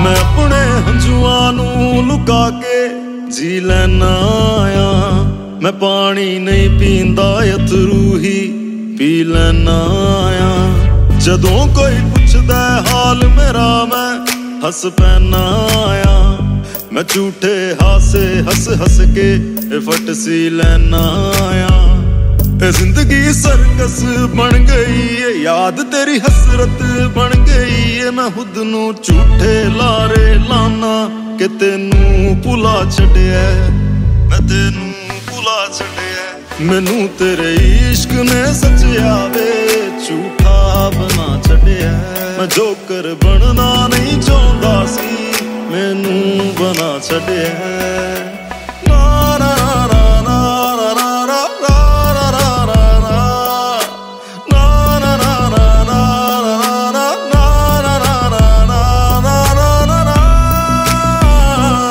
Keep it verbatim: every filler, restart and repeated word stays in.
मैं अपने हंजुआं नू लुका के जी लैना आ। मैं पानी नहीं पींदा अथरू ही पी लैना आ। जदों कोई पुछदा हाल मेरा मैं हस पैना आ। मैं झूठे हासे हस हस के फट सी लैना आ। जिंदगी सर्कस बन गई है, याद तेरी हसरत बन गई है। मैं खुद नू झूठे लारे लाना कि तेनू भुला छड्या, मैं तेनू भुला छड्या। मैनू तेरे इश्क ने सचिया वे झूठा बना छड्या। मैं जोकर बनना नहीं चाहता सी, मैनू बना छड्या।